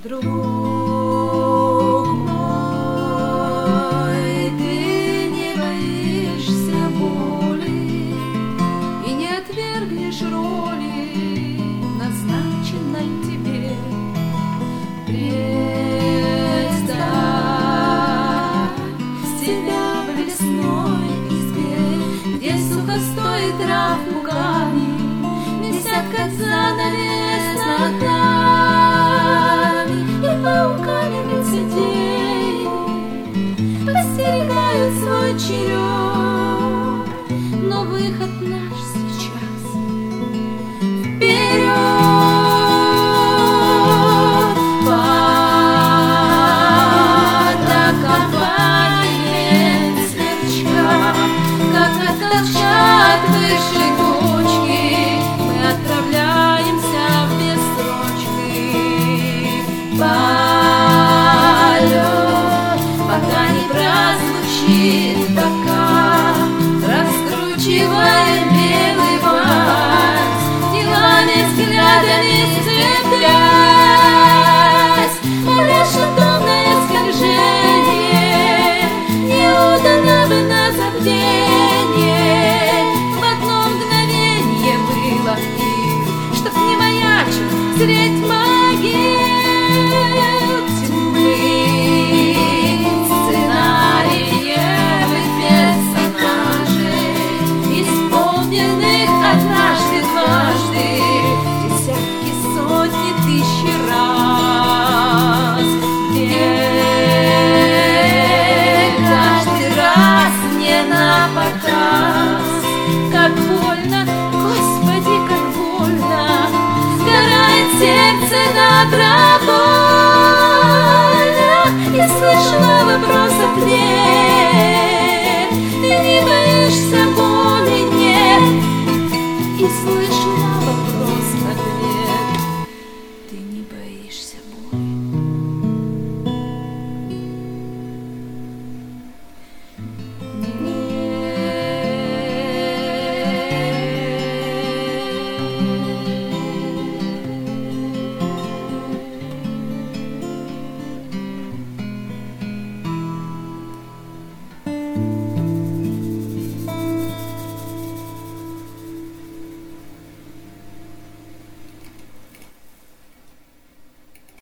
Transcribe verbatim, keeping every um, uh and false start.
Друг мой, ты не боишься боли и не отвергнешь роли, назначенной тебе. Представь себя в лесной избе, где сухостой трав лугами висят, как занавес над нами, и пауками лицедей постерегают свой черед, но выход наш сейчас вперед под окопанием сверчка, как от торчат выше точки, мы отправляемся в бессрочный полет, пока не прозвучит бокал, раскручивая белый вальс, делами, взглядами сцепляясь, лишь удобное скольжение не удано бы на забвение. В одно мгновенье было их, чтоб не маячил средь могил тьмы, сценариев и персонажей, исполненных однажды, дважды, десятки, сотни, тысячи раз, где каждый раз не напоказ. Как больно, Господи, как больно, сгорает сердце на дрожь.